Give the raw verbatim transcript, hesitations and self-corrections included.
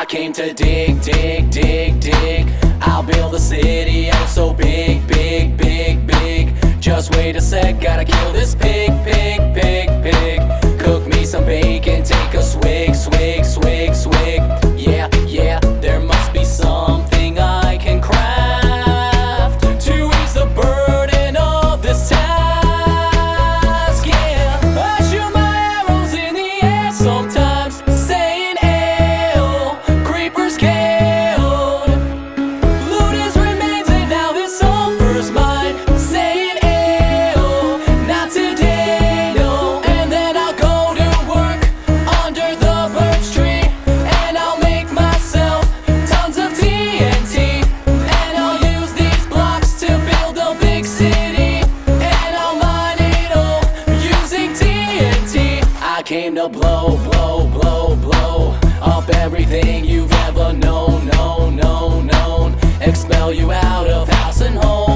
came to dig, dig, dig, dig. I'll build a city out so big, big, big, big. Just wait a sec, gotta kill this pig, pig, pig, pig. Cook me some bacon, take a swig, swig, swig, swig. Yeah, yeah, there must be something I can craft to ease the burden of this task. Yeah, I shoot my arrows in the air sometimes, saying ale, creepers killed. Loot his remains and now this sulfur's mine, saying ale, not today, no. And then I'll go to work under the birch tree, and I'll make myself tons of T N T, and I'll use these blocks to build a big city, and I'll mine it all using T N T. I came to blow, blow, blow, blow up everything you've ever known, known, known, known. Expel you out of house and home.